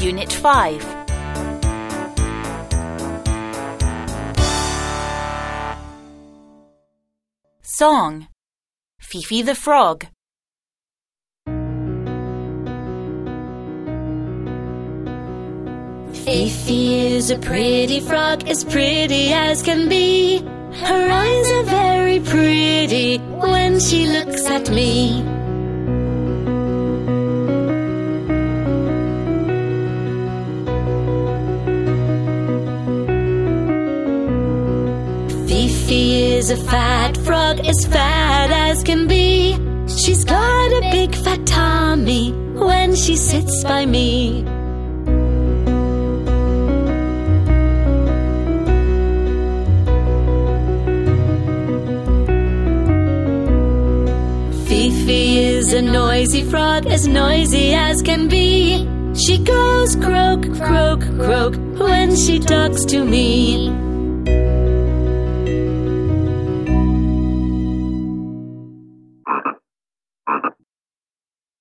Unit 5. Song. Fifi the Frog. Fifi is a pretty frog, as pretty as can be. Her eyes are very pretty when she looks at me. Fifi is a fat frog, as fat as can be. She's got a big fat tummy when she sits by me. Fifi is a noisy frog, as noisy as can be. She goes croak, croak, croak when she talks to me.